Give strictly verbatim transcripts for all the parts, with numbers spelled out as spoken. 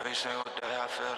Every single day I feel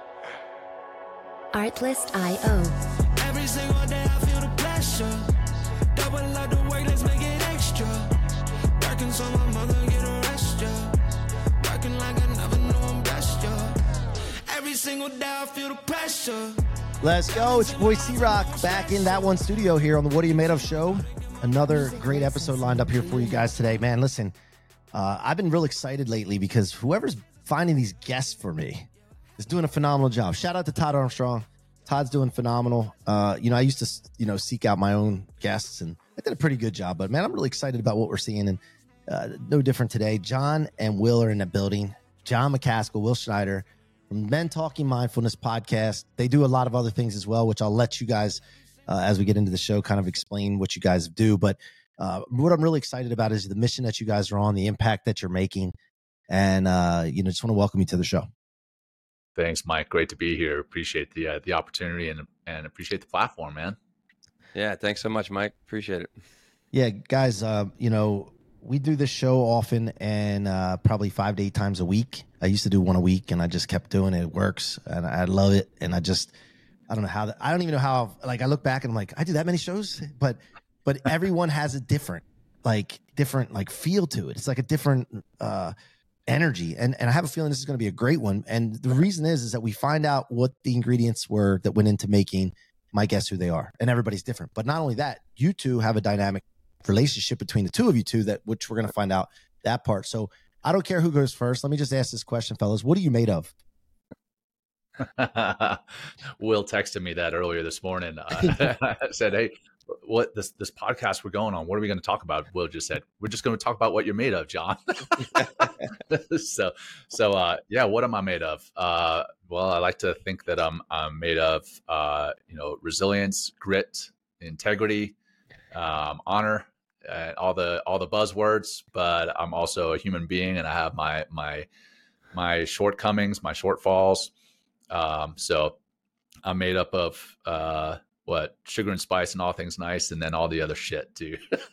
the Artlist dot I O. Every single day I feel the pressure. Double up the work, let's make it extra. Working so my mother get a rest, yeah. Working like I never knew I'm blessed, yeah. Every single day I feel the pressure. Let's go. It's your boy C-Rock back in That One Studio here on the What Are You Made Of show. Another great episode lined up here for you guys today. Man, listen, uh, I've been real excited lately because whoever's finding these guests for me is doing a phenomenal job. Shout out to Todd Armstrong. Todd's doing phenomenal. Uh, you know, I used to, you know, seek out my own guests, and I did a pretty good job. But, man, I'm really excited about what we're seeing, and uh, no different today. John and Will are in the building. John McCaskill, Will Schneider from Men Talking Mindfulness podcast. They do a lot of other things as well, which I'll let you guys, uh, as we get into the show, kind of explain what you guys do. But uh, what I'm really excited about is the mission that you guys are on, the impact that you're making. And, uh, you know, just want to welcome you to the show. Thanks, Mike. Great to be here. Appreciate the uh, the opportunity and and appreciate the platform, man. Yeah, thanks so much, Mike. Appreciate it. Yeah, guys, uh, you know, we do this show often and uh, probably five to eight times a week. I used to do one a week, and I just kept doing it. It works, and I love it. And I just, I don't know how, that, I don't even know how, like, I look back and I'm like, I do that many shows, but but everyone has a different, like, different, like, feel to it. It's like a different uh energy, and and I have a feeling this is going to be a great one. And the reason is is that we find out what the ingredients were that went into making My Guess Who They Are, and everybody's different. But not only that, you two have a dynamic relationship between the two of you two, that which we're going to find out that part. So I don't care who goes first. Let me just ask this question, fellas. What are you made of? Will texted me that earlier this morning. Uh, said, "Hey, what this this podcast we're going on? What are we going to talk about?" Will just said, "We're just going to talk about what you're made of, John." so, so uh, yeah, what am I made of? Uh, well, I like to think that I'm I'm made of uh, you know resilience, grit, integrity, um, honor, and all the all the buzzwords. But I'm also a human being, and I have my my my shortcomings, my shortfalls. Um, so I'm made up of, uh, what, sugar and spice and all things nice, and then all the other shit too.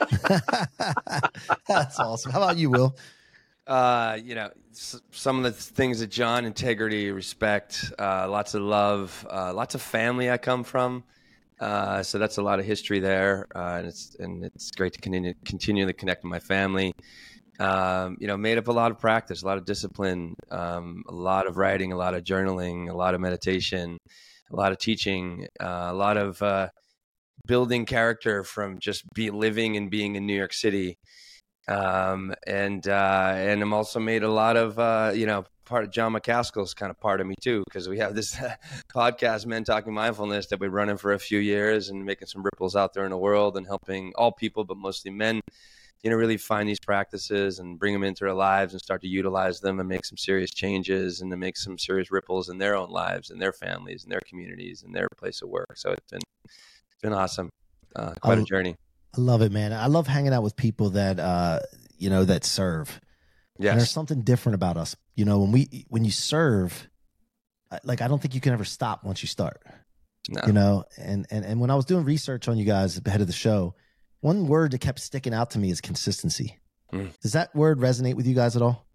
That's awesome. How about you, Will? Uh, you know, s- some of the things that John, integrity, respect, uh, lots of love, uh, lots of family I come from. Uh, so that's a lot of history there. Uh, and it's, and it's great to continue, continue to connect with my family. Um, you know, made up a lot of practice, a lot of discipline, um, a lot of writing, a lot of journaling, a lot of meditation, a lot of teaching, uh, a lot of uh, building character from just be living and being in New York City. Um, and uh, and I'm also made a lot of, uh, you know, part of John McCaskill's kind of part of me too, because we have this podcast, Men Talking Mindfulness, that we're running for a few years and making some ripples out there in the world and helping all people, but mostly men, you know, really find these practices and bring them into their lives and start to utilize them and make some serious changes and to make some serious ripples in their own lives and their families and their communities and their place of work. So it's been, it's been awesome. Uh, quite I, a journey. I love it, man. I love hanging out with people that, uh, you know, that serve. Yes. And there's something different about us. You know, when we, when you serve, like, I don't think you can ever stop once you start, No. you know? And, and, and when I was doing research on you guys ahead of the show, one word that kept sticking out to me is consistency. Mm. Does that word resonate with you guys at all?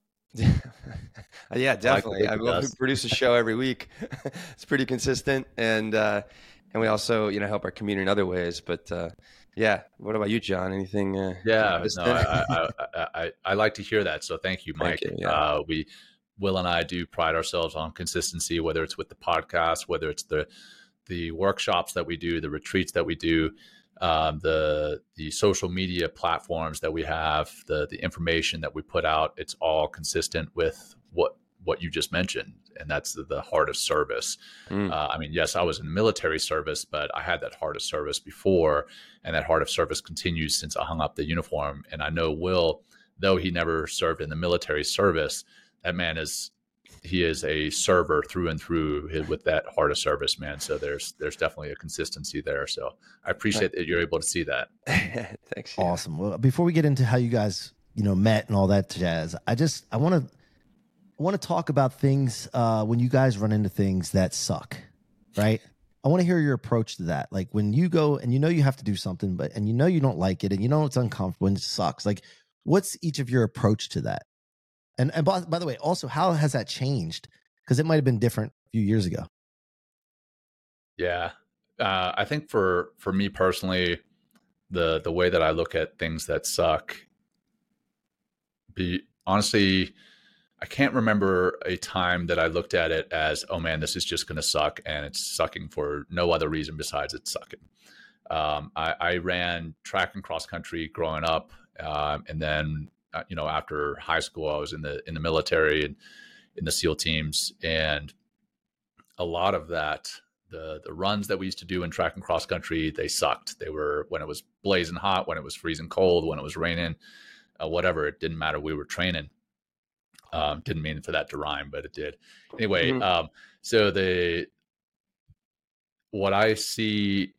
Yeah, definitely. I, I we produce a show every week. It's pretty consistent, and uh, and we also, you know, help our community in other ways. But uh, yeah, what about you, John? Anything? Uh, yeah, no, I, I, I, I I like to hear that. So thank you, Mike. Thank you, yeah. uh, we Will and I do pride ourselves on consistency, whether it's with the podcast, whether it's the the workshops that we do, the retreats that we do. Um, the the social media platforms that we have, the the information that we put out, it's all consistent with what what you just mentioned, and that's the, the heart of service. Mm. Uh, I mean, yes, I was in military service, but I had that heart of service before, and that heart of service continues since I hung up the uniform. And I know Will, though he never served in the military service, that man is he is a server through and through with that heart of service, man. So there's there's definitely a consistency there. So I appreciate that you're able to see that. Thanks. Yeah. Awesome. Well, before we get into how you guys, you know, met and all that jazz, I just I want to I want to talk about things uh, when you guys run into things that suck, right? I want to hear your approach to that. Like when you go and you know you have to do something, but and you know you don't like it and you know it's uncomfortable and it sucks. Like, what's each of your approach to that? And and by, by the way, also, how has that changed? Because it might have been different a few years ago. Yeah. Uh, I think for, for me personally, the, the way that I look at things that suck, be honestly, I can't remember a time that I looked at it as, oh man, this is just going to suck. And it's sucking for no other reason besides it's sucking. Um, I, I ran track and cross country growing up. Um, and then, uh, you know, after high school, I was in the, in the military and in the SEAL teams. And a lot of that, the, the runs that we used to do in track and cross country, they sucked. They were when it was blazing hot, when it was freezing cold, when it was raining, uh, whatever, it didn't matter. We were training. Um, didn't mean for that to rhyme, but it did. Anyway, mm-hmm. um, so the what I see,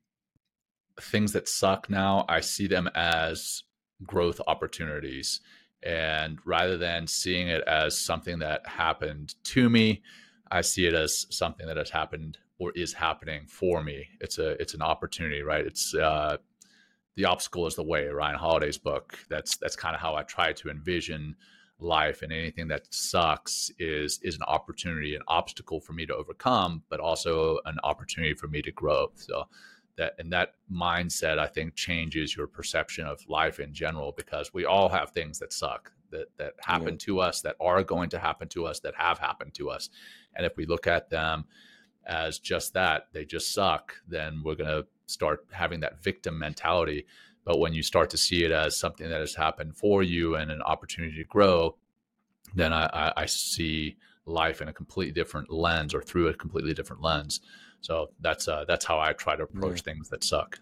things that suck now, I see them as growth opportunities. And rather than seeing it as something that happened to me, I see it as something that has happened or is happening for me. It's a it's an opportunity, right? It's uh, the obstacle is the way, Ryan Holiday's book. That's that's kind of how I try to envision life, and anything that sucks is is an opportunity, an obstacle for me to overcome, but also an opportunity for me to grow. So that and that mindset, I think, changes your perception of life in general, because we all have things that suck, that that happen yeah. to us, that are going to happen to us, that have happened to us. And if we look at them as just that, they just suck, then we're going to start having that victim mentality. But when you start to see it as something that has happened for you and an opportunity to grow, then I, I, I see life in a completely different lens, or through a completely different lens. So that's uh, that's how I try to approach yeah. things that suck.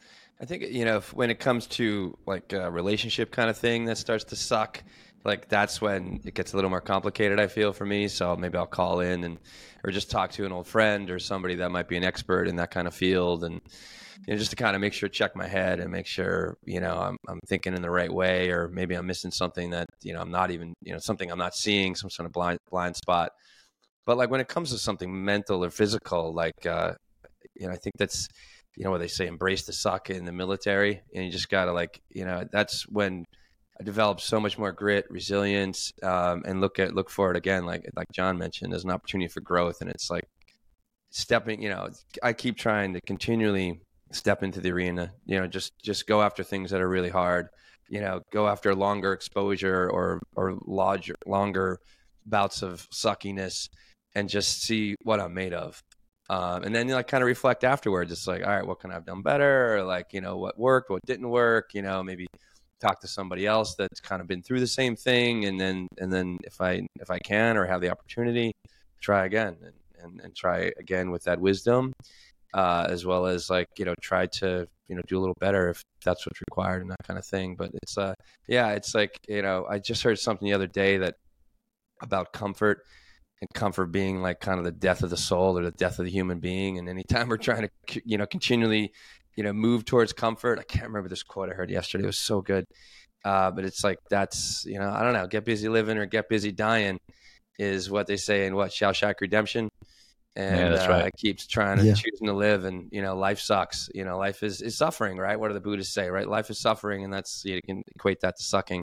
I think, you know, if, when it comes to like a relationship kind of thing that starts to suck, like that's when it gets a little more complicated, I feel, for me. So maybe I'll call in and or just talk to an old friend or somebody that might be an expert in that kind of field, and you know, just to kind of make sure, check my head and make sure, you know, I'm I'm thinking in the right way, or maybe I'm missing something that, you know, I'm not even, you know, something I'm not seeing, some sort of blind blind spot. But like when it comes to something mental or physical, like, uh, you know, I think that's, you know, what they say, embrace the suck in the military. And you just got to, like, you know, that's when I developed so much more grit, resilience, um, and look at, look for it again, like, like John mentioned, as an opportunity for growth. And it's like stepping, you know, I keep trying to continually step into the arena, you know, just, just go after things that are really hard, you know, go after longer exposure or, or larger, longer bouts of suckiness, and just see what I'm made of. Um, and then you like kind of reflect afterwards. It's like, all right, what can I have done better? Or like, you know, what worked, what didn't work, you know, maybe talk to somebody else that's kind of been through the same thing. And then, and then if I, if I can, or have the opportunity, try again and, and, and try again with that wisdom, uh, as well as like, you know, try to, you know, do a little better if that's what's required and that kind of thing. But it's, uh, yeah, it's like, you know, I just heard something the other day that about comfort. And comfort being like kind of the death of the soul, or the death of the human being. And anytime we're trying to, you know, continually, you know, move towards comfort. I can't remember this quote I heard yesterday. It was so good. Uh, but it's like, that's, you know, I don't know, get busy living or get busy dying is what they say in what, Shawshank Redemption. And yeah, that's uh, right. I keep trying to yeah. choosing to live, and, you know, life sucks. You know, life is, is suffering, right? What do the Buddhists say, right? Life is suffering. And that's, you can equate that to sucking.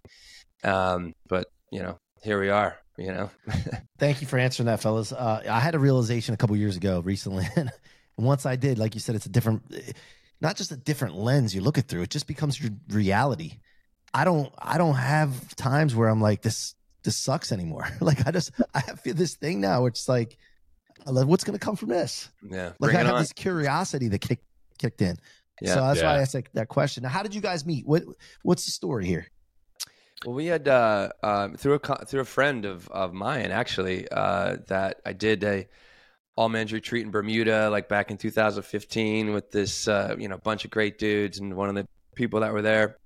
Um, but, you know, here we are, you know. Thank you for answering that, fellas. Uh, I had a realization a couple years ago recently. And once I did, like you said, it's a different, not just a different lens you look it through. It just becomes your reality. I don't, I don't have times where I'm like, this, this sucks anymore. Like I just, I have this thing now, where it's like, what's going to come from this? Yeah. Like I have on. this curiosity that kicked, kicked in. Yeah. So that's yeah. why I asked that, that question. Now, how did you guys meet? What, what's the story here? Well, we had uh, uh, through a through a friend of, of mine, actually, uh, that I did a all men's retreat in Bermuda, like back in two thousand fifteen, with this uh, you know bunch of great dudes, and one of the people that were there,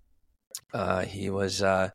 uh, he was uh,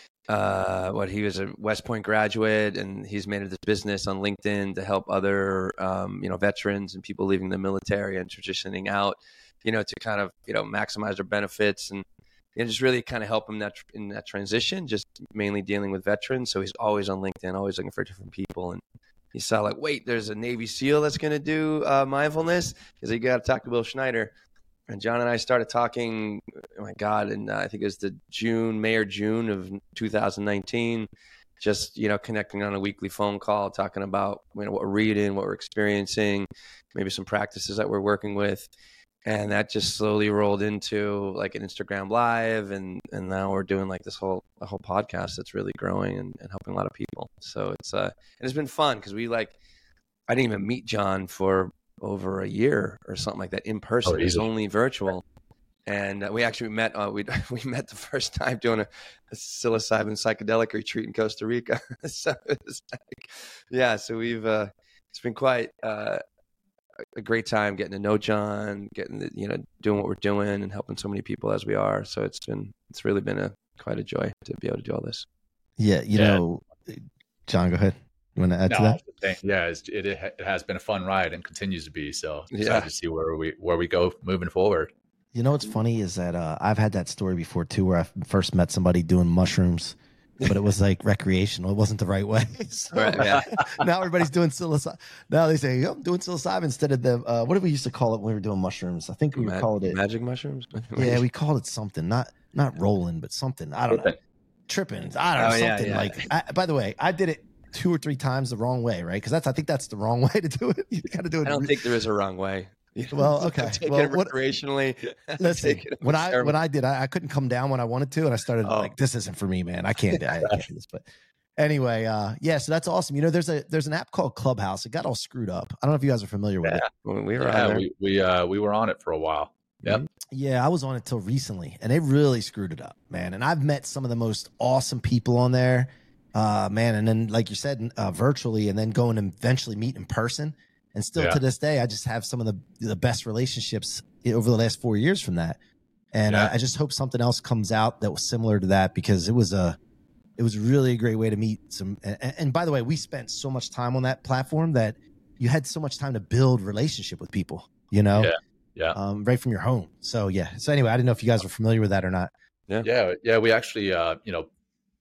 uh, what he was a West Point graduate, and he's made it this business on LinkedIn to help other um, you know veterans and people leaving the military and transitioning out, you know, to kind of you know maximize their benefits and. And just really kind of help him that in that transition, just mainly dealing with veterans. So he's always on LinkedIn, always looking for different people. And he saw like, wait, there's a Navy SEAL that's going to do uh, mindfulness. Because he got to talk to Will Schneider. And John and I started talking, oh my God, and uh, I think it was the June, May or June of two thousand nineteen. just, you know, connecting on a weekly phone call, talking about, you know, what we're reading, what we're experiencing, maybe some practices that we're working with. And that just slowly rolled into like an Instagram live. And, and now we're doing like this whole, a whole podcast that's really growing and, and helping a lot of people. So it's, uh, and it's been fun because we like, I didn't even meet John for over a year or something like that in person. Oh, it was only virtual. And uh, we actually met, uh, we we met the first time doing a, a psilocybin psychedelic retreat in Costa Rica. So it was like, yeah, so we've, uh, it's been quite uh, a great time getting to know John, getting, the, you know, doing what we're doing and helping so many people as we are. So it's been, it's really been a quite a joy to be able to do all this. Yeah. You Yeah. know, John, go ahead. You want to add No, to that? I think, yeah, it's, it, it has been a fun ride and continues to be. So excited Yeah. to see where we where we go moving forward. You know what's funny is that uh, I've had that story before too, where I first met somebody doing mushrooms, but it was like recreational. It wasn't the right way. So Right, yeah. now everybody's doing psilocybin. Now they say, "Yo, I'm doing psilocybin instead of the uh, what did we used to call it when we were doing mushrooms? I think we Ma- called it. magic mushrooms. Yeah, we called it something. Not not rolling, but something. I don't know. Tripping. I don't know Oh, yeah, something yeah. like. I, by the way, I did it two or three times the wrong way, right? Because that's I think that's the wrong way to do it. You got to do it. I don't think there is a wrong way. You know, Well, okay. Take Well, it what- recreationally. Listen, take it when I ceremony. when I did, I, I couldn't come down when I wanted to, and I started Oh. like, this isn't for me, man. I can't, I can't do this. But anyway, uh, yeah. So that's awesome. You know, there's a there's an app called Clubhouse. It got all screwed up. I don't know if you guys are familiar with Yeah. it. When we were on Yeah, there. we we uh we were on it for a while. Yep. Yeah, I was on it till recently, and they really screwed it up, man. And I've met some of the most awesome people on there, uh, man. And then, like you said, uh, virtually, and then going to eventually meet in person. And still Yeah. to this day, I just have some of the the best relationships over the last four years from that. And Yeah. I, I just hope something else comes out that was similar to that, because it was a, it was really a great way to meet some. And, and by the way, we spent so much time on that platform that you had so much time to build relationship with people, you know, Yeah. Yeah. um, right from your home. So yeah. So anyway, I didn't know if you guys were familiar with that or not. Yeah, yeah, we actually, uh, you know,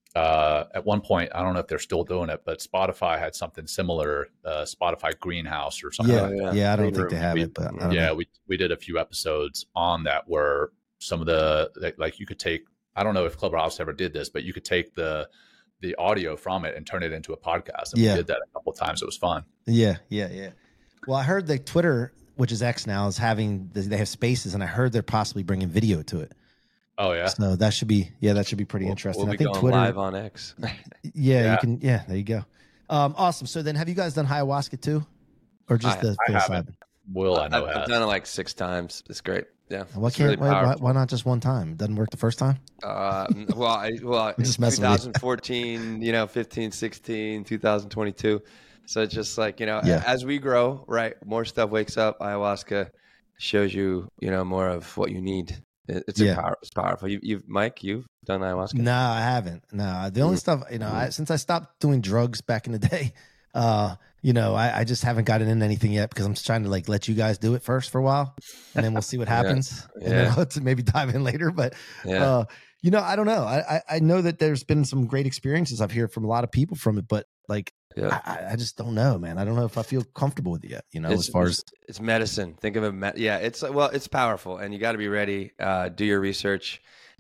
uh, at one point, I don't know if they're still doing it, but Spotify had something similar, uh, Spotify Greenhouse or something. Yeah, like yeah, yeah. I don't Green think they room. have We- it, but I don't yeah, know. we we did a few episodes on that where some of the like, like you could take. I don't know if Clubhouse ever did this, but you could take the the audio from it and turn it into a podcast. And Yeah. we did that a couple of times. It was fun. Yeah, yeah, yeah. Well, I heard that Twitter, which is X now, is having they have Spaces, and I heard they're possibly bringing video to it. Oh yeah, So that should be, yeah, that should be pretty We'll- interesting. We'll I be think going Twitter, live on X. yeah, Yeah. you can, yeah, there you go. Um, awesome. So then, have you guys done ayahuasca too, or just I- the I haven't. psilocybin? Will I I've, know I've has. done it like six times. It's great. Yeah. Why it's can't? really why, why, powerful. why not just one time? It doesn't work the first time. Uh, well, I, well, I'm in just messing with you. twenty fourteen, you know, fifteen, sixteen, two thousand twenty-two. So it's just like, you know, Yeah. as we grow, right, more stuff wakes up. Ayahuasca shows you, you know, more of what you need. It, it's, Yeah. a power, it's powerful. You, you've, Mike, you've done ayahuasca? No, I haven't. No, the Mm. only stuff, you know, I, since I stopped doing drugs back in the day, uh, you know, I, I just haven't gotten into anything yet, because I'm just trying to like let you guys do it first for a while, and then we'll see what Yeah. happens, and then Yeah. I'll to maybe dive in later. But Yeah. uh, you know, I don't know. I, I I know that there's been some great experiences I've heard from a lot of people from it, but like yeah. I, I- I just don't know, man. I don't know if I feel comfortable with it yet. You know, It's- as far it's, as it's medicine. Think of it. Me- yeah, it's well, it's powerful, and you got to be ready. Uh, do your research.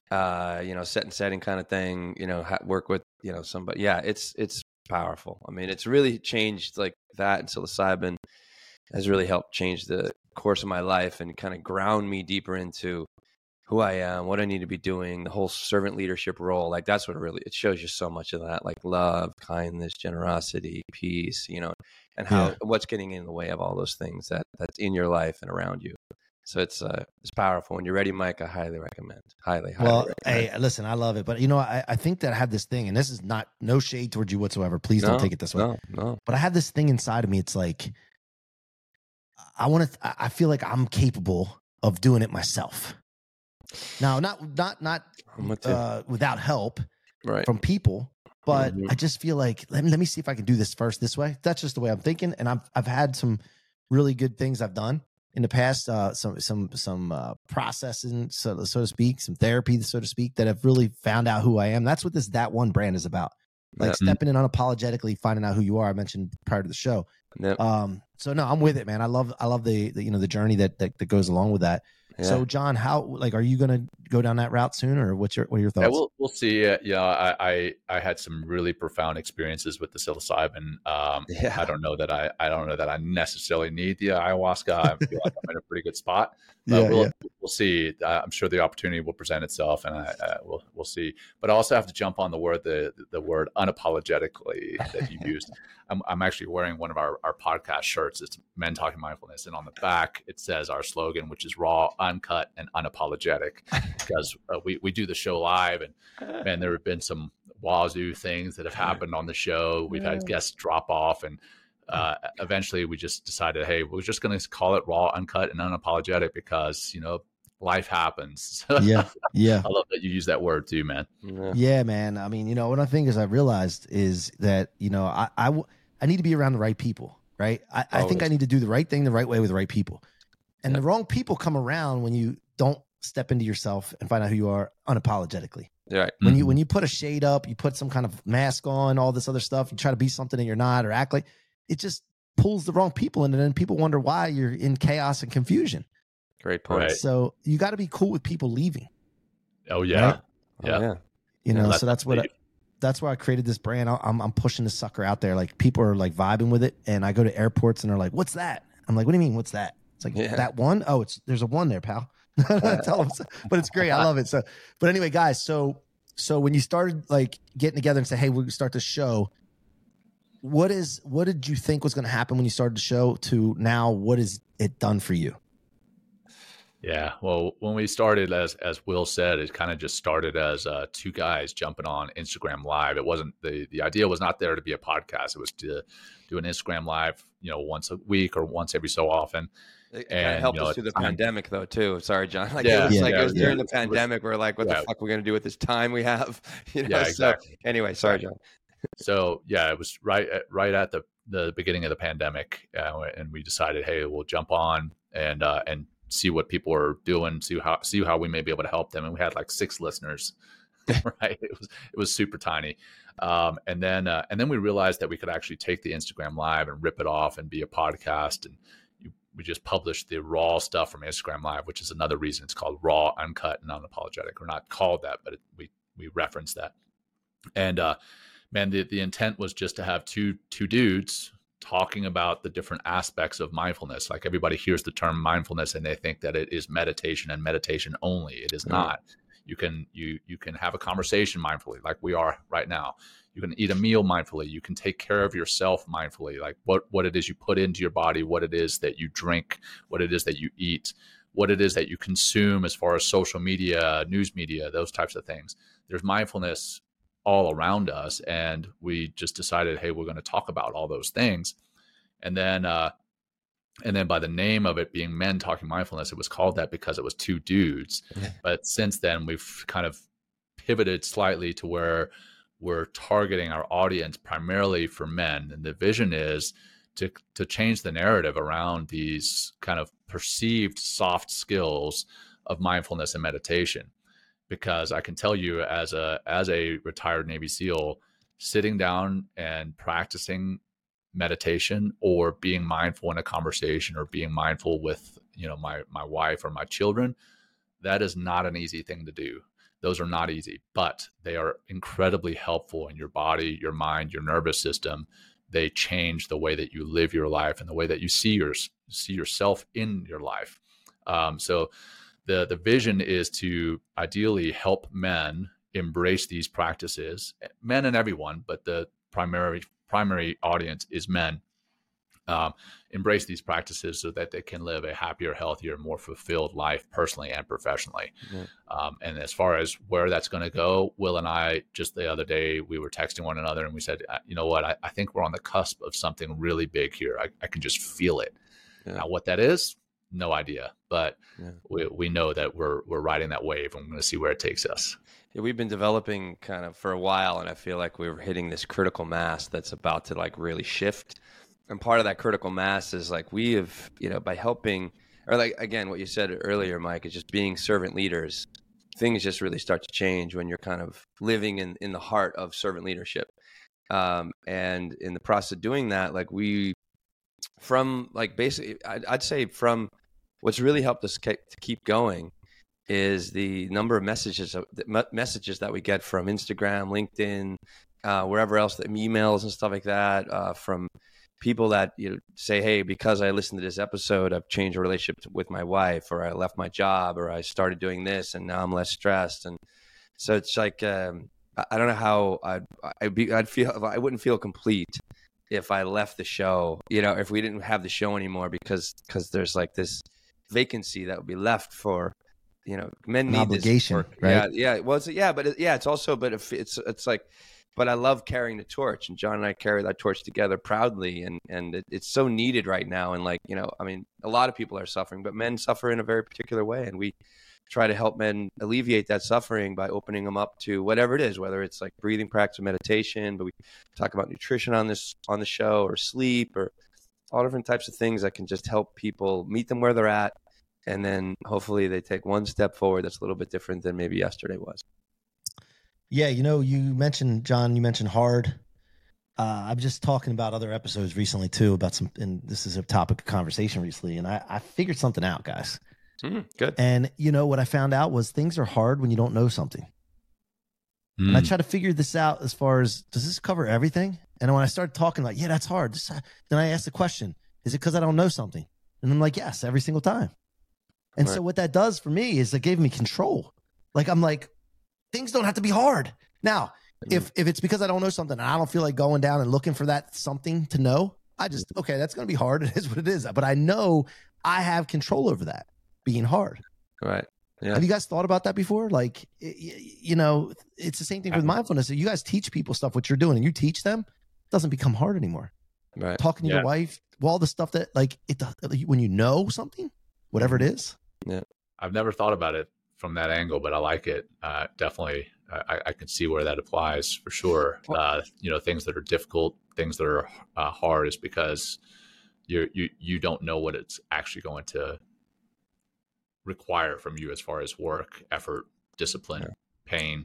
Uh, you know, set and setting kind of thing. You know, ha- work with you know somebody. Yeah, it's it's powerful. I mean, it's really changed like that, and psilocybin has really helped change the course of my life and kind of ground me deeper into who I am, what I need to be doing, the whole servant leadership role. Like that's what really, it shows you so much of that, like love, kindness, generosity, peace, you know, and how, Yeah. what's getting in the way of all those things that that's in your life and around you. So it's, uh, it's powerful. When you're ready, Mike, I highly recommend, highly, highly well, recommend. hey, listen, I love it, but you know, I, I think that I have this thing, and this is not no shade towards you whatsoever. Please don't No, take it this way. No, no. But I have this thing inside of me. It's like I want to. I feel like I'm capable of doing it myself. Now, not not not I'm with you. uh, without help Right. from people, but Mhm. I just feel like let me let me see if I can do this first this way. That's just the way I'm thinking, and I've I've had some really good things I've done in the past. Uh, some some some uh, processing, so so to speak, some therapy, so to speak, that have really found out who I am. That's what this That One brand is about. Like Yeah. stepping in unapologetically, finding out who you are. I mentioned prior to the show. Yep. Um, so no, I'm with it, man. I love, I love the, the you know, the journey that, that, that goes along with that. Yeah. So John, how, like, are you going to go down that route soon, or what's your, what are your thoughts? Yeah, we'll we'll see. Uh, yeah, I, I I had some really profound experiences with the psilocybin. Um, Yeah. I don't know that I I don't know that I necessarily need the ayahuasca. I feel like I'm in a pretty good spot. But Yeah, we'll yeah. we'll see. Uh, I'm sure the opportunity will present itself, and I, I we'll we'll see. But I also have to jump on the word the the word unapologetically that you used. I'm I'm actually wearing one of our our podcast shirts. It's Men Talking Mindfulness, and on the back it says our slogan, which is raw, uncut, and unapologetic, because uh, we we do the show live, and man, there have been some wazoo things that have happened on the show. We've had guests drop off, and uh, eventually we just decided, hey, we're just going to call it raw, uncut, and unapologetic because, you know, life happens. Yeah, yeah. I love that you use that word too, man. Yeah. Yeah, man. I mean, you know, one of the things I realized is that, you know, I, I, w- I need to be around the right people, right? I, I think I Always. need to do the right thing the right way with the right people. And Yeah. the wrong people come around when you don't step into yourself and find out who you are unapologetically. Right. When you Mhm. when you put a shade up, you put some kind of mask on, all this other stuff, you try to be something that you're not or act like, it just pulls the wrong people in, and then people wonder why you're in chaos and confusion. Great point. Right. So you got to be cool with people leaving. Oh yeah. Right? Oh, Yeah. yeah. You know, Yeah, so that's what I, leave. that's why I created this brand. I- I'm I'm pushing this sucker out there. Like, people are like vibing with it, and I go to airports and they're like, "What's that?" I'm like, "What do you mean? What's that?" It's like, Yeah. that one. Oh, it's there's a one there, pal. Tell them, so- but it's great. I love it. So, but anyway, guys. So so when you started like getting together and say, "Hey, we'll start the show," what is what did you think was going to happen when you started the show to now? What is it done for you? Yeah. Well, when we started, as as Will said, it kind of just started as uh, two guys jumping on Instagram Live. It wasn't the the idea was not there to be a podcast. It was to do an Instagram Live, you know, once a week or once every so often. It kind And, of helped you know, us at through the the time- pandemic, though, too. Sorry, John. Like, Yeah, it was yeah, like it was yeah. during the It was- pandemic. We're like, what yeah. the fuck are we going to do with this time we have? You know, Yeah, so exactly. anyway, sorry, John. So yeah, it was right at, right at the the beginning of the pandemic, uh, and we decided, hey, we'll jump on and uh, and see what people are doing, see how see how we may be able to help them. And we had like six listeners, right? It was it was super tiny, um, and then uh, and then we realized that we could actually take the Instagram Live and rip it off and be a podcast. And you, we just published the raw stuff from Instagram Live, which is another reason it's called raw, uncut, and unapologetic. We're not called that, but it, we we reference that. And uh, man, the, the intent was just to have two two dudes talking about the different aspects of mindfulness. Like, everybody hears the term mindfulness and they think that it is meditation and meditation only. It is Mhm. not. You can you you can have a conversation mindfully, like we are right now. You can eat a meal mindfully. You can take care of yourself mindfully, like what what it is you put into your body, what it is that you drink, what it is that you eat, what it is that you consume as far as social media, news media, those types of things. There's mindfulness all around us, and we just decided, hey, we're going to talk about all those things. And then uh and then by the name of it being Men Talking Mindfulness, it was called that because it was two dudes. But since then we've kind of pivoted slightly to where we're targeting our audience primarily for men, and the vision is to to change the narrative around these kind of perceived soft skills of mindfulness and meditation. Because I can tell you, as a as a retired Navy SEAL, sitting down and practicing meditation or being mindful in a conversation or being mindful with, you know, my my wife or my children, that is not an easy thing to do. Those are not easy, but they are incredibly helpful in your body, your mind, your nervous system. They change the way that you live your life and the way that you see your see yourself in your life. Um, so the the vision is to ideally help men embrace these practices, men and everyone, but the primary primary audience is men. Um, embrace these practices so that they can live a happier, healthier, more fulfilled life personally and professionally. Yeah. Um, and as far as where that's going to go, Will and I, just the other day, we were texting one another and we said, you know what, I, I think we're on the cusp of something really big here. I, I can just feel it. Yeah. Now, what that is, no idea, but Yeah. we, we know that we're, we're riding that wave, and we're going to see where it takes us. Yeah, we've been developing kind of for a while, and I feel like we're hitting this critical mass that's about to like really shift. And part of that critical mass is like we have, you know, by helping, or like, again, what you said earlier, Mike, is just being servant leaders. Things just really start to change when you're kind of living in, in the heart of servant leadership. Um, and in the process of doing that, like we, from like basically, I'd, I'd say from what's really helped us ke- to keep going is the number of messages messages that we get from Instagram, LinkedIn, uh, wherever else, the emails and stuff like that, uh, from people that, you know, say, hey, because I listened to this episode, I've changed a relationship with my wife, or I left my job, or I started doing this and now I'm less stressed. And so it's like, um, I don't know how I'd, I'd be, I'd feel, I wouldn't feel complete if I left the show, you know, if we didn't have the show anymore, because, because there's like this vacancy that would be left for, you know, men An need obligation, this work. right? Yeah. Yeah. Well, it's, yeah, but it, yeah, it's also, but if it's, it's like, but I love carrying the torch, and John and I carry that torch together proudly. And, and it, it's so needed right now. And like, you know, I mean, a lot of people are suffering, but men suffer in a very particular way. And we try to help men alleviate that suffering by opening them up to whatever it is, whether it's like breathing practice or meditation, but we talk about nutrition on this, on the show, or sleep, or all different types of things that can just help people meet them where they're at. And then hopefully they take one step forward that's a little bit different than maybe yesterday was. Yeah, you know, you mentioned, John, you mentioned hard. Uh, I'm just talking about other episodes recently too, about some, and this is a topic of conversation recently, and I, I figured something out, guys. Mm, good. And you know what I found out was things are hard when you don't know something. Mm. And I try to figure this out as far as, does this cover everything? And when I started talking like, yeah, that's hard. This, then I asked the question, is it because I don't know something? And I'm like, yes, every single time. And right. So what that does for me is it gave me control. Like, I'm like, things don't have to be hard. Now, mm-hmm. if if it's because I don't know something and I don't feel like going down and looking for that something to know, I just, okay, that's going to be hard. It is what it is. But I know I have control over that being hard. Right. Yeah. Have you guys thought about that before? Like, you know, it's the same thing with mindfulness. You guys teach people stuff, what you're doing, and you teach them, it doesn't become hard anymore. Right. Talking to yeah. your wife, well, all the stuff that, like, it when you know something, whatever it is. Yeah. I've never thought about it from that angle, but I like it. Uh, definitely. I, I can see where that applies for sure. Uh, you know, things that are difficult, things that are uh, hard is because you're, you, you don't know what it's actually going to require from you as far as work, effort, discipline, yeah. pain.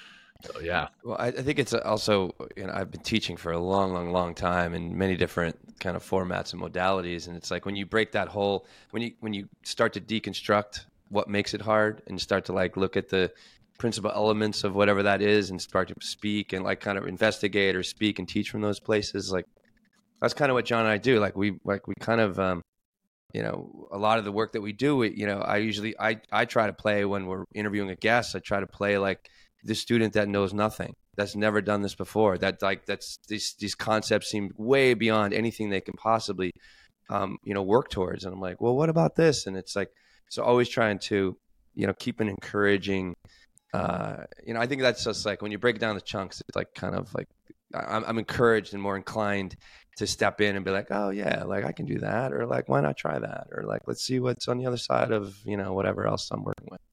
So, yeah. Well, I, I think it's also, you know, I've been teaching for a long, long, long time in many different kind of formats and modalities. And it's like when you break that whole, when you, when you start to deconstruct what makes it hard and start to like look at the principal elements of whatever that is and start to speak and like kind of investigate or speak and teach from those places. Like that's kind of what John and I do. Like we, like we kind of, um, you know, a lot of the work that we do, you know, I usually, I, I try to play when we're interviewing a guest, I try to play like the student that knows nothing, that's never done this before, that like, that's these, these concepts seem way beyond anything they can possibly, um, you know, work towards. And I'm like, well, what about this? And it's like, so always trying to, you know, keep an encouraging, uh, you know, I think that's just like when you break down the chunks, it's like kind of like I'm, I'm encouraged and more inclined to step in and be like, oh yeah, like I can do that, or like why not try that, or like let's see what's on the other side of, you know, whatever else I'm working with.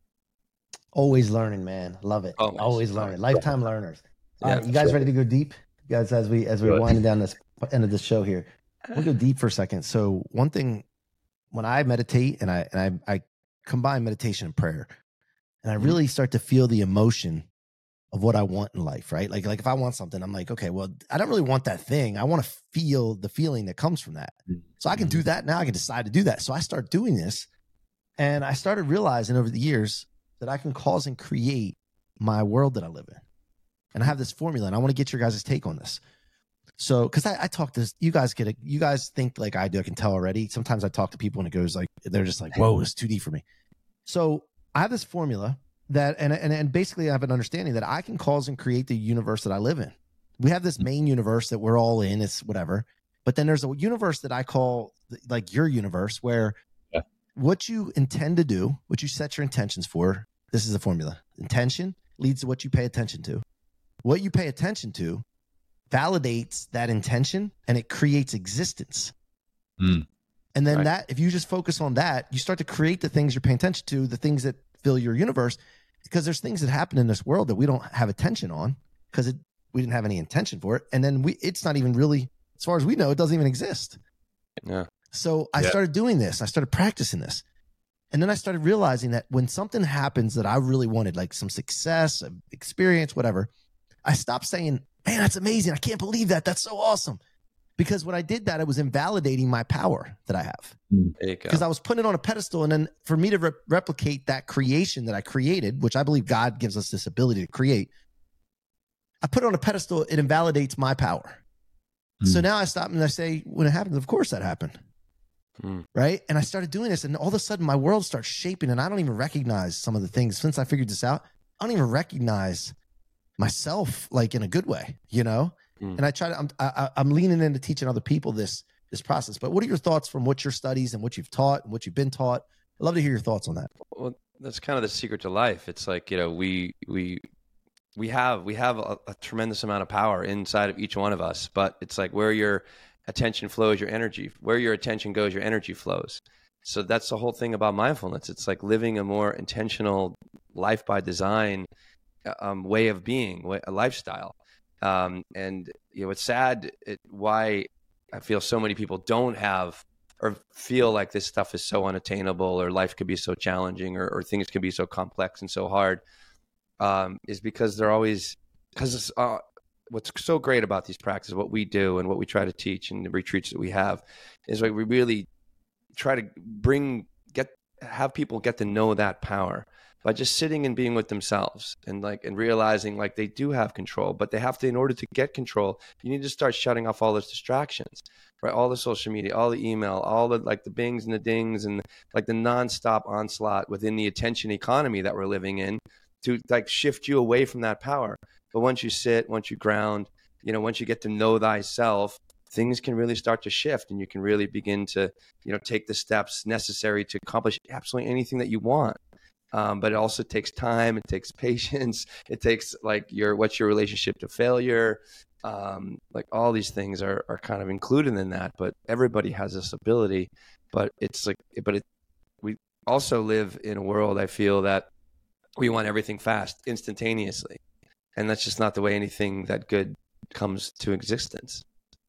Always learning, man. Love it. Always, Always learning. Lifetime learners. All yeah, right, you guys sure. ready to go deep? You guys, as we as we're winding down this end of the show here, we'll go deep for a second. So one thing, when I meditate and I and I, I combine meditation and prayer, and I really start to feel the emotion of what I want in life, right? Like, like if I want something, I'm like, okay, well, I don't really want that thing. I want to feel the feeling that comes from that. So I can do that now. I can decide to do that. So I start doing this, and I started realizing over the years that I can cause and create my world that I live in. And I have this formula, and I want to get your guys' take on this. So, because I, I talk to you guys, get it. You guys think like I do. I can tell already. Sometimes I talk to people, and it goes like they're just like, "Whoa, it's too deep for me." So I have this formula that, and, and and basically I have an understanding that I can cause and create the universe that I live in. We have this main universe that we're all in, it's whatever. But then there's a universe that I call like your universe, where yeah. what you intend to do, what you set your intentions for, this is the formula. Intention leads to what you pay attention to. What you pay attention to validates that intention, and it creates existence. Mm. And then right. that, if you just focus on that, you start to create the things you're paying attention to, the things that fill your universe, because there's things that happen in this world that we don't have attention on because it, we didn't have any intention for it. And then we, it's not even really, as far as we know, it doesn't even exist. Yeah. So I yeah. started doing this. I started practicing this. And then I started realizing that when something happens that I really wanted, like some success, experience, whatever, I stopped saying, man, that's amazing. I can't believe that. That's so awesome. because when I did that, it was invalidating my power that I have. There you go. Because I was putting it on a pedestal. And then for me to re- replicate that creation that I created, which I believe God gives us this ability to create, I put it on a pedestal. It invalidates my power. Mm. So now I stop and I say, when it happens, of course that happened. Mm. Right. And I started doing this, and all of a sudden my world starts shaping, and I don't even recognize some of the things. Since I figured this out, I don't even recognize myself like in a good way, you know? Mm. And I try to, I'm, I, I'm leaning into teaching other people this, this process. But what are your thoughts from what your studies and what you've taught and what you've been taught? I'd love to hear your thoughts on that. Well, that's kind of the secret to life. It's like, you know, we, we, we have, we have a, a tremendous amount of power inside of each one of us, but it's like where your attention flows, your energy, where your attention goes, your energy flows. So that's the whole thing about mindfulness. It's like living a more intentional life by design um, way of being, a lifestyle. Um, and you know, it's sad it, why I feel so many people don't have or feel like this stuff is so unattainable, or life could be so challenging, or, or things can be so complex and so hard, um, is because they're always, because uh, what's so great about these practices, what we do and what we try to teach and the retreats that we have, is like we really try to bring, get, have people get to know that power by just sitting and being with themselves, and like, and realizing like they do have control, but they have to, in order to get control, you need to start shutting off all those distractions, right? All the social media, all the email, all the, like the bings and the dings, and like the nonstop onslaught within the attention economy that we're living in, to like shift you away from that power. But once you sit, once you ground, you know, once you get to know thyself, things can really start to shift, and you can really begin to, you know, take the steps necessary to accomplish absolutely anything that you want. Um, but it also takes time. It takes patience. It takes like your, what's your relationship to failure? Um, like all these things are, are kind of included in that, but everybody has this ability, but it's like, but it, we also live in a world, I feel, that we want everything fast, instantaneously. And that's just not the way anything that good comes to existence.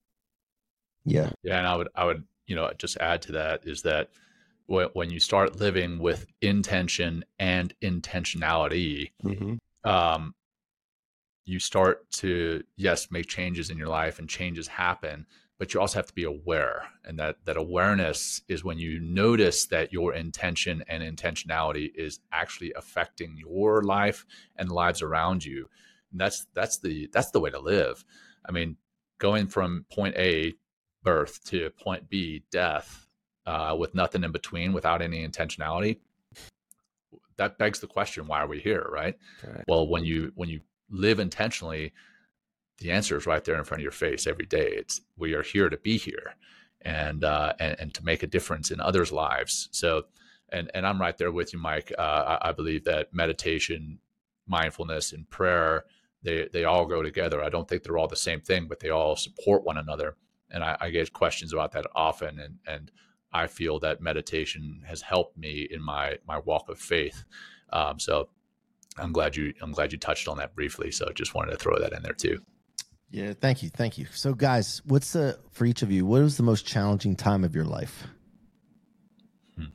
Yeah. Yeah. And I would, I would, you know, just add to that is that when you start living with intention and intentionality, mm-hmm. um, you start to, yes, make changes in your life, and changes happen, but you also have to be aware. And that, that awareness is when you notice that your intention and intentionality is actually affecting your life and the lives around you. And that's, that's the, that's the way to live. I mean, going from point A, birth, to point B, death, Uh, with nothing in between, without any intentionality, that begs the question, why are we here, right? right? Well, when you when you live intentionally, the answer is right there in front of your face every day. It's, we are here to be here, and uh, and, and to make a difference in others' lives. So, and and I'm right there with you, Mike. Uh, I, I believe that meditation, mindfulness, and prayer, they they all go together. I don't think they're all the same thing, but they all support one another. And I, I get questions about that often, and and I feel that meditation has helped me in my my walk of faith. Um, so I'm glad you I'm glad you touched on that briefly. So just wanted to throw that in there too. Yeah, thank you, thank you. So guys, what's the, for each of you, what was the most challenging time of your life? Hmm.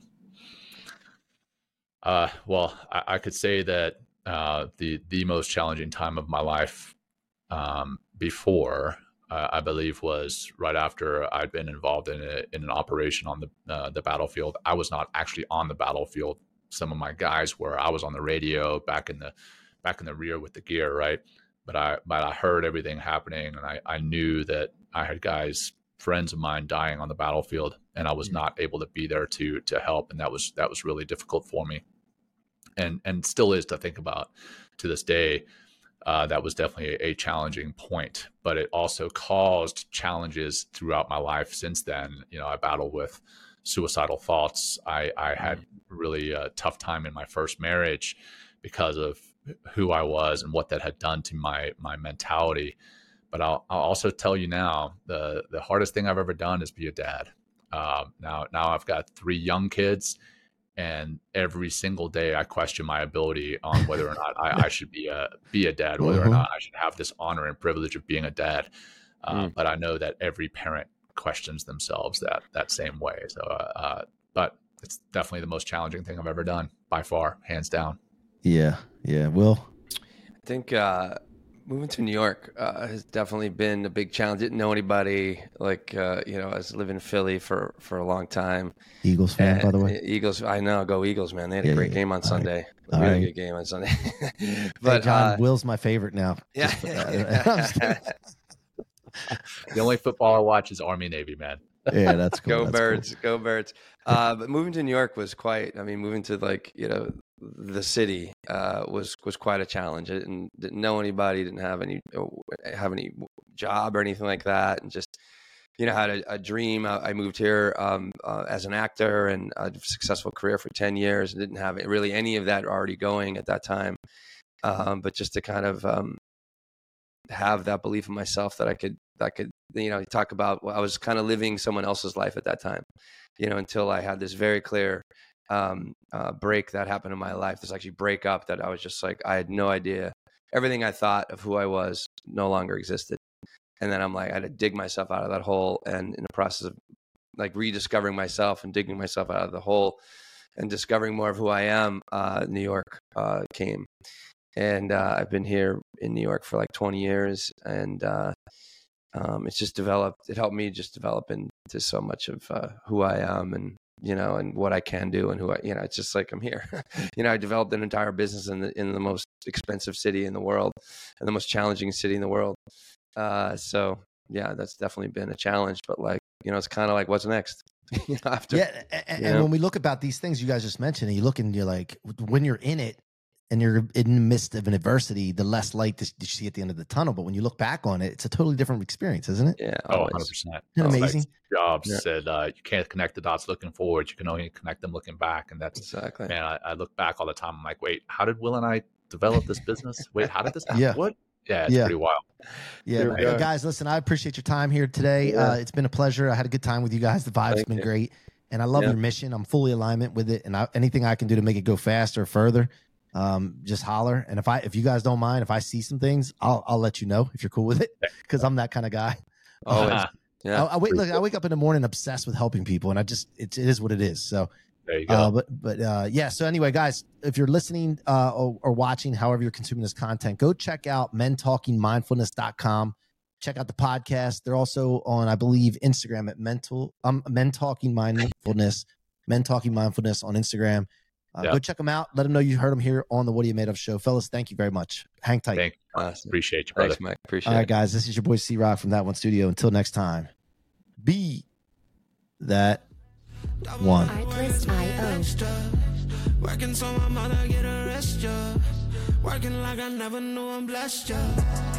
Uh, well, I, I could say that uh, the the most challenging time of my life um, before. Uh, I believe was right after I'd been involved in a, in an operation on the uh, the battlefield. I was not actually on the battlefield. Some of my guys were. I was on the radio back in the back in the rear with the gear, right? But I but I heard everything happening, and I, I knew that I had guys, friends of mine, dying on the battlefield, and I was mm-hmm. not able to be there to to help, and that was that was really difficult for me, and and still is to think about to this day. Uh, that was definitely a, a challenging point, but it also caused challenges throughout my life since then. You know, I battled with suicidal thoughts. I, I had really a tough time in my first marriage because of who I was and what that had done to my my mentality. But I'll, I'll also tell you now, the the hardest thing I've ever done is be a dad. Uh, now now I've got three young kids. And every single day I question my ability on whether or not I, I should be a, be a dad, whether mm-hmm. or not I should have this honor and privilege of being a dad. Uh, mm. But I know that every parent questions themselves that, that same way. So, uh, but it's definitely the most challenging thing I've ever done by far, hands down. Yeah. Yeah. Will? I think, uh, moving to New York uh, has definitely been a big challenge. Didn't know anybody. Like, uh, you know, I was living in Philly for, for a long time. Eagles fan, And by the way. Eagles, I know, go Eagles, man. They had a Yeah, great yeah. game on All Sunday. right. A All really right. good game on Sunday. But but hey, John, uh, Will's my favorite now. yeah. Just- uh, I'm just kidding. The only football I watch is Army Navy, man. Yeah, that's cool. Go That's birds, go birds. Uh, but moving to New York was quite, I mean, moving to like, you know, the city uh, was, was quite a challenge. I didn't, didn't know anybody, didn't have any, have any job or anything like that. And just, you know, had a, a dream. I, I moved here um, uh, as an actor and a successful career for ten years and didn't have really any of that already going at that time. Um, but just to kind of um, have that belief in myself that I could, that I could, you know, talk about, well, I was kind of living someone else's life at that time, you know, until I had this very clear um, uh, break that happened in my life. This actually break up that I was just like, I had no idea. Everything I thought of who I was no longer existed. And then I'm like, I had to dig myself out of that hole. And in the process of like rediscovering myself and digging myself out of the hole and discovering more of who I am, uh, New York uh, came. And uh, I've been here in New York for like twenty years. And uh, um, it's just developed, it helped me just develop into so much of uh, who I am and, you know, and what I can do and who I, you know, it's just like I'm here. You know, I developed an entire business in the, in the most expensive city in the world and the most challenging city in the world. Uh, so yeah, that's definitely been a challenge, but like, you know, it's kind of like, what's next? You know, after, yeah. And, you and know? when we look about these things you guys just mentioned, and you look and you're like, when you're in it and you're in the midst of an adversity, the less light that you see at the end of the tunnel. But when you look back on it, it's a totally different experience, isn't it? Yeah. Oh, Always. one hundred percent. Isn't it Like amazing? Steve Jobs Yeah. said, uh, you can't connect the dots looking forward. You can only connect them looking back. And that's, Exactly. man, I, I look back all the time. I'm like, wait, how did Will and I develop this business? Wait, how did this happen? Yeah. What? Yeah, it's Yeah. pretty wild. Yeah, Here we man. go. Guys, listen, I appreciate your time here today. Yeah. Uh, it's been a pleasure. I had a good time with you guys. The vibe's Thank been you. great. And I love Yeah. your mission. I'm fully alignment with it. And I, anything I can do to make it go faster or further, um, just holler. And if I, if you guys don't mind, if I see some things, I'll, I'll let you know if you're cool with it. Cause I'm that kind of guy. Always. Yeah. I, I wait, look, I wake up in the morning obsessed with helping people, and I just, it, it is what it is. So, There you go. uh, but, but, uh, yeah. So anyway, guys, if you're listening, uh, or, or watching, however you're consuming this content, go check out men talking mindfulness dot com. Check out the podcast. They're also on, I believe, Instagram at mental, um, men talking mindfulness, men talking mindfulness on Instagram. Uh, Yeah. Go check them out. Let them know you heard them here on the What Are You Made Of show. Fellas, thank you very much. Hang tight. Thank you. Awesome. Appreciate you, brother. Thanks, Mike. Appreciate All right, it. guys, this is your boy C Rock from That One Studio. Until next time, be that one. Artlist dot I O. Working so my mother get a rest, yeah. Working like I never knew I'm blessed, yeah.